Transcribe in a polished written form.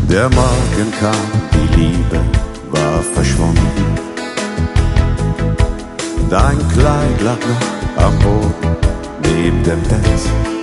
Der Morgen kam, die Liebe war verschwunden. Dein Kleid lag noch am Boden neben dem Bett.